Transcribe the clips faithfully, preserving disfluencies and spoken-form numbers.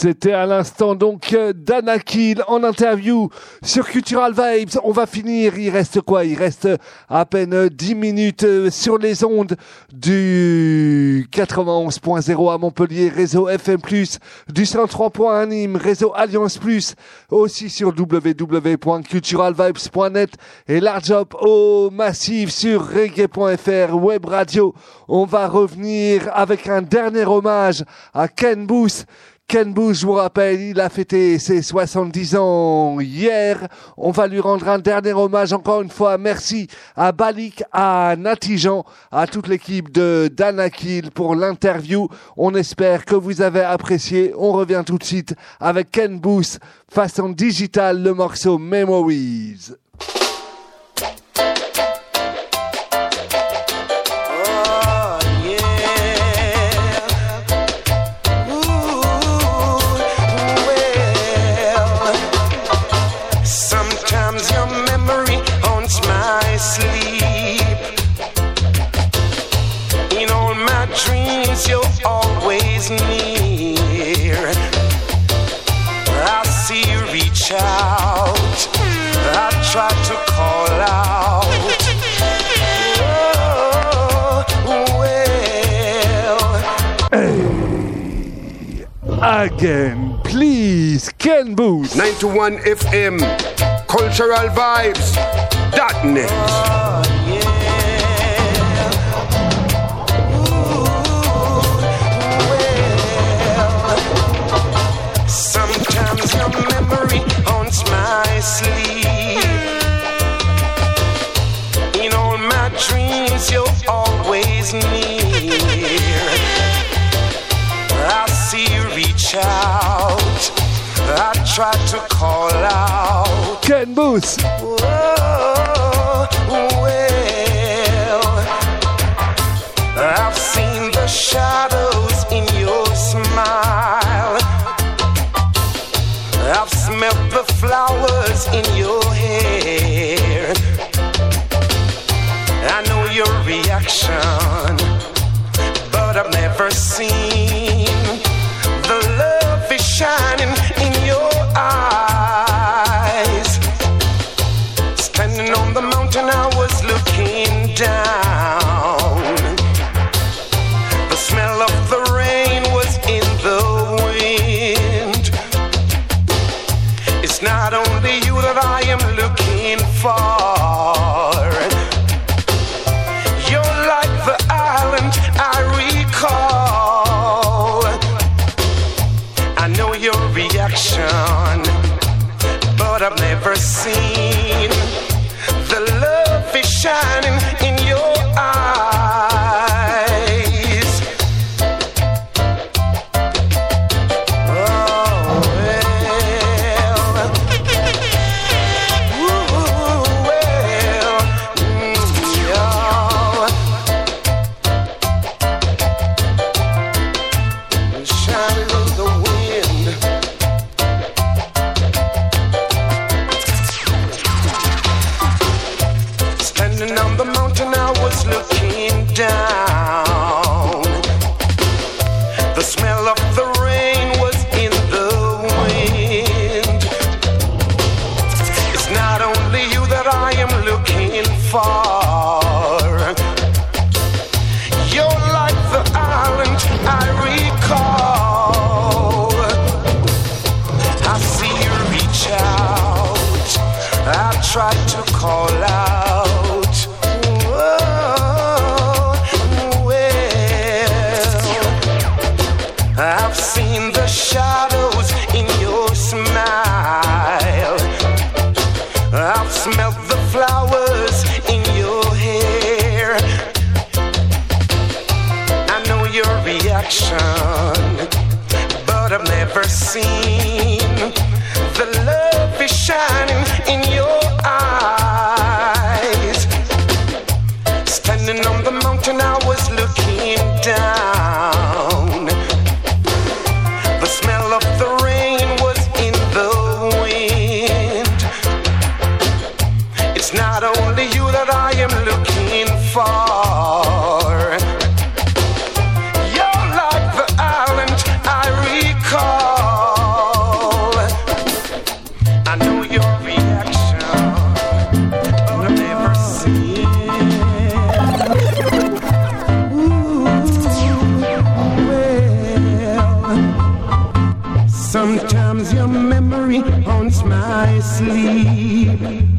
C'était à l'instant donc Dana Kill en interview sur Cultural Vibes. On va finir, il reste quoi? Il reste à peine dix minutes sur les ondes du quatre-vingt-onze point zéro à Montpellier, réseau F M plus, du cent trois point un à Nîmes, réseau Alliance plus, aussi sur w w w point cultural vibes point net et large up au massif sur reggae point f r web radio. On va revenir avec un dernier hommage à Ken Boothe. Ken Boothe, je vous rappelle, il a fêté ses soixante-dix ans hier. On va lui rendre un dernier hommage encore une fois. Merci à Balik, à Natijan, à toute l'équipe de Dana Kill pour l'interview. On espère que vous avez apprécié. On revient tout de suite avec Ken Boothe, façon digitale, le morceau Memories. You're always near. I see you reach out. I try to call out. Oh, well. Hey, again, please, Ken Boothe. ninety-one F M, Cultural Vibes dot net. Oh, yeah. Your memory haunts my sleep. In all my dreams, you're always near. I see you reach out. I try to call out. Ken Boothe. Oh, well, I've seen the shadows in your smile. I've smelled the flowers in your hair. I know your reaction, but I've never seen the love is shining in your eyes. Standing on the mountain, I was looking down. The smell of the rain was in the wind. It's not only you that I am looking for. You're like the island I recall. I know your reaction, but I've never seen the love is shining in your eyes. Oh, well. Ooh, well. Mm, yeah. Shining in the wind. Standing on the mountain, I was looking down. The smell of the rain was in the wind. It's not only you that I am looking for. You're like the island I recall. I see you reach out. I try to call out. Oh, well, I've seen the shadows in your smile. I've smelled the flowers in your hair. I know your reaction, but I've never seen the love is shining in your eyes. Standing on the mountain, I was looking down. The smell of the rain was in the wind. It's not only you that I am looking for. You're like the island I recall. Sometimes your memory haunts my sleep.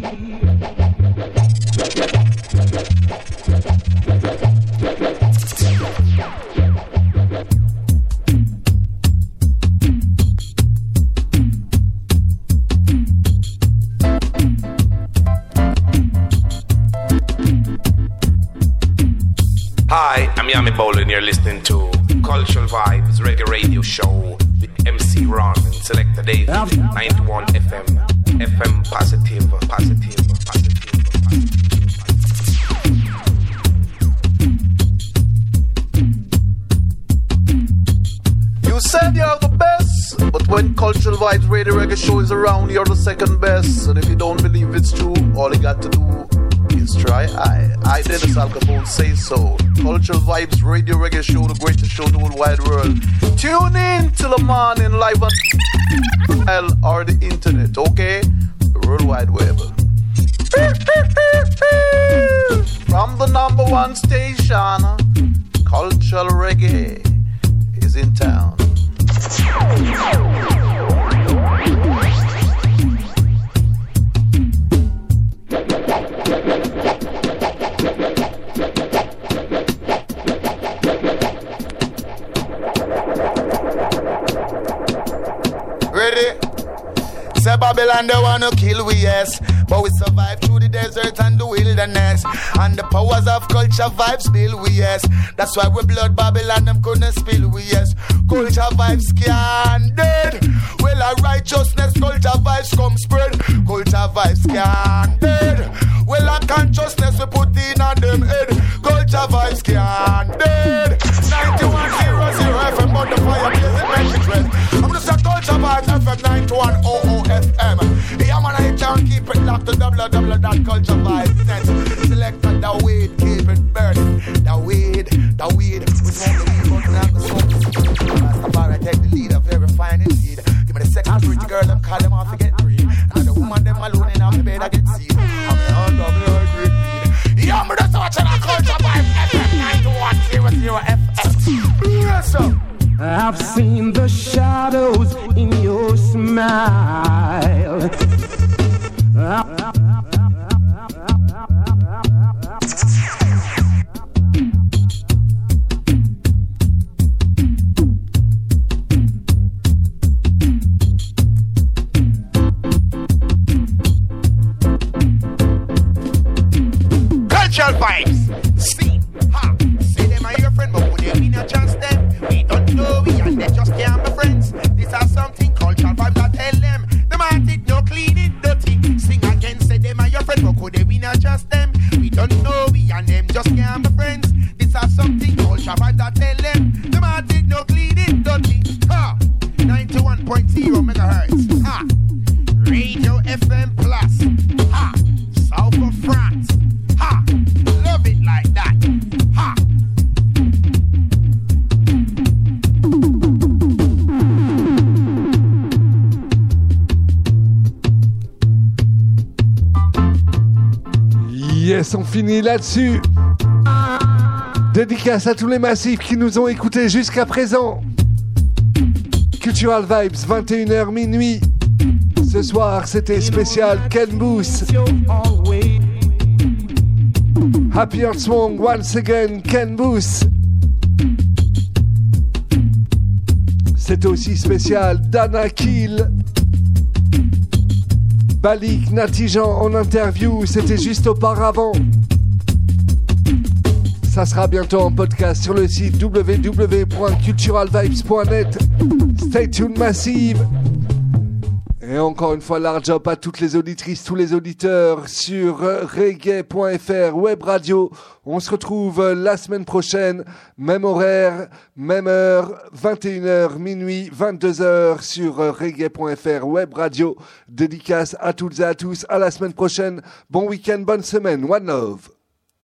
Hi, I'm Yami Bowler and you're listening to Cultural Vibes Reggae Radio Show with M C Ron and Selector Dave, ninety-one F M, F M positive, positive, positive, positive. You said you're the best, but when Cultural Vibes Radio Reggae Show is around, you're the second best. And if you don't believe it's true, all you got to do is try I. I, Dennis Al Capone, say so. Cultural Vibes Radio Reggae Show, the greatest show in the whole wide world. Tune in till the morning live on L or the internet, okay? The World Wide Web. From the number one station, Cultural Reggae is in town. Ready? Say Babylon they wanna kill we, yes, but we survive through the desert and the wilderness, and the powers of culture vibes build we, yes. That's why we blood Babylon them couldn't spill we, yes. Culture vibes can't dead. Well, our righteousness culture vibes come spread. Culture vibes can't dead. Well, our consciousness we put in on them head. Culture vibes can't dead. ninety-one point zero F M on the fire blazing red. I'm just a culture vibes F M ninety-one point zero F M. Yeah, man, I can't keep it locked to w w w dot culture vibes net. Select the weed, keep it burning. The weed, the weed. We smoke the weed, but we have the smoke. Rastafari take the lead of every fine indeed. Give me the second pretty girl, them call them off to get green. And the woman, them alone in the bed, I get seen. I'm the hand of the green weed. Yeah, I'm just watching a culture vibes F M ninety-one point zero F M. Yes, sir. I've seen the shadows in your smile. Cultural vibes. See, ha. Say them are your friend, but would they be not just them? We don't know we and they just can't be friends. This are something cultural vibes that tell them. The man did no clean it dirty. Sing again, say them are your friend, but could they be not just them? We don't know we and them just can't be friends. This are something cultural vibes that tell them. The man did no clean it dirty. Ha. ninety-one point zero megahertz. Ha. Radio F M Plus. Ha. South of France. Ha. Love it like that. Ha. Yes, on finit là-dessus. Dédicace à tous les massifs qui nous ont écoutés jusqu'à présent. Cultural Vibes, vingt et une heures minuit. Ce soir, c'était spécial Ken Booth. Happy Earth Song, once again, Ken Booth. C'était aussi spécial Dana Kill. Balik Natijan en interview, c'était juste auparavant. Ça sera bientôt en podcast sur le site w w w point cultural vibes point net. Stay tuned massive. Et encore une fois, large up à toutes les auditrices, tous les auditeurs sur reggae point f r, web radio. On se retrouve la semaine prochaine, même horaire, même heure, vingt et une heures, minuit, vingt-deux heures sur reggae point f r, web radio. Dédicace à toutes et à tous. À la semaine prochaine. Bon week-end, bonne semaine. One love.